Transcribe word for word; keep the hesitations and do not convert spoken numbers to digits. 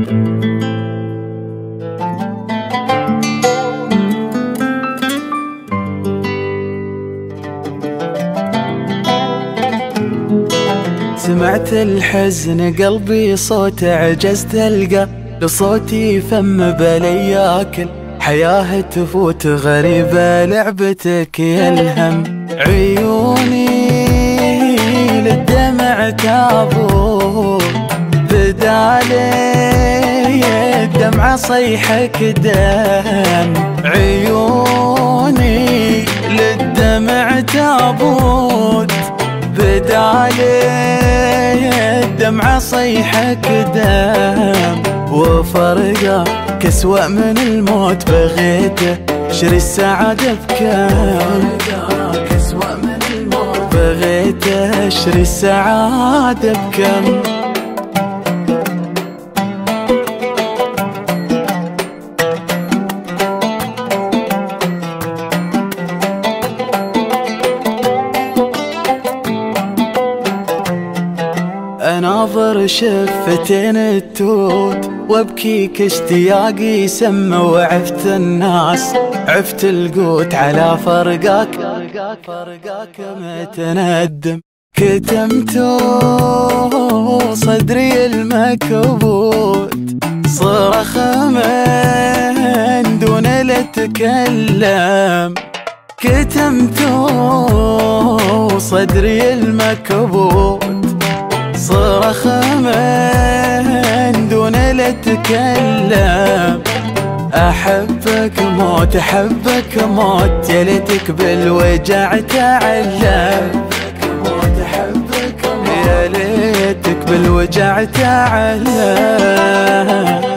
سمعت الحزن قلبي صوت عجزت ألقى لصوتي فم بلي ياكل حياة تفوت غريبة لعبتك يا الهم. عيوني للدمع تابوت بدالي الدمعة صيحك دم. عيوني للدمع تابوت بدالي الدمعة صيحك دم. وفرقة كسوأ من الموت بغيته شري السعادة بكم. كسوأ من الموت بغيته شري السعادة بكم. اناظر شفتين التوت وابكيك اشتياقي سم. وعفت الناس عفت القوت على فرقاك فرقاك متندم. كتمت صدري المكبوت صرخ من دون لا اتكلم. كتمت صدري المكبوت صرخ من دون لا اتكلم. احبك موت احبك موت يا ليتك بالوجع تعلم. موت احبك موت يا ليتك بالوجع تعلم.